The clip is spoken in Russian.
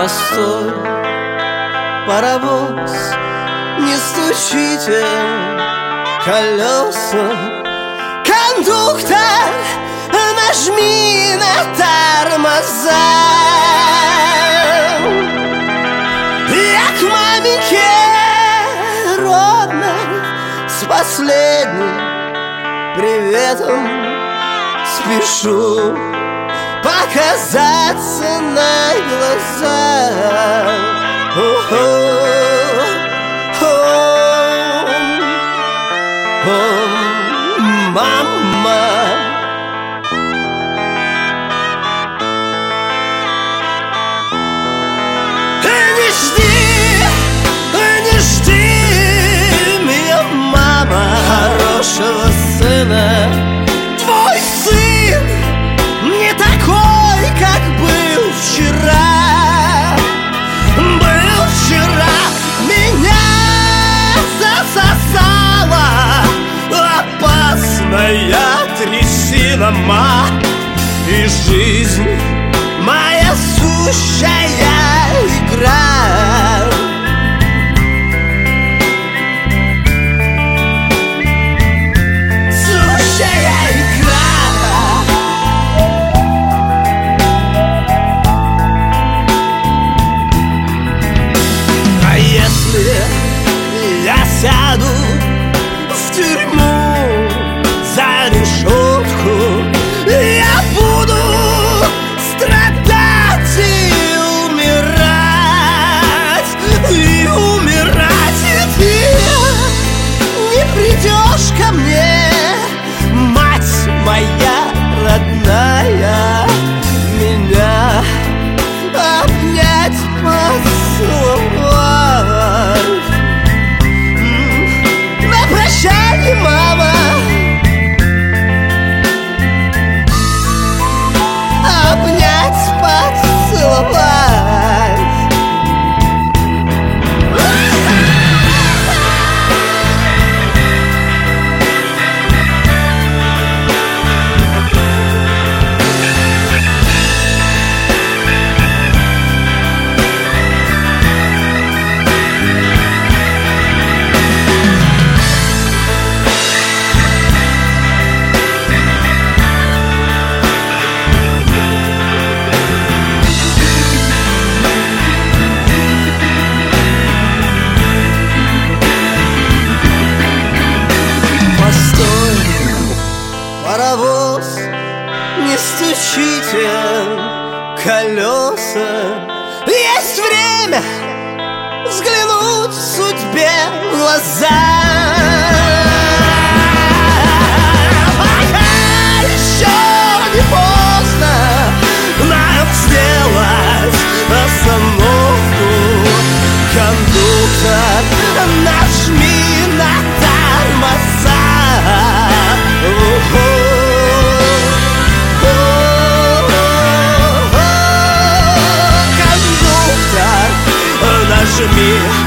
Постой, паровоз, не стучите колеса. Кондуктор, нажми на тормоза. Я к маменьке родной с последним приветом спешу показаться на глаза. Мама, не жди меня, мама, хорошего сына. Твой сын не такой, как был вчера. Был вчера, меня засосала опасная трясина, ма. И жизнь моя сущая игра. Сущая игра. А если я сяду в тюрьму за решетку, я буду страдать и умирать, и умирать. И ты не придешь ко мне, мать моя родная, меня обнять, поцеловать. На прощание, мама, обнять, поцеловать. Паровоз, не стучите колеса. Есть время взглянуть судьбе в глаза. Пока еще не поздно нам сделать остановку. Кондуктор, нажми на тормоза. Кондуктор, нажми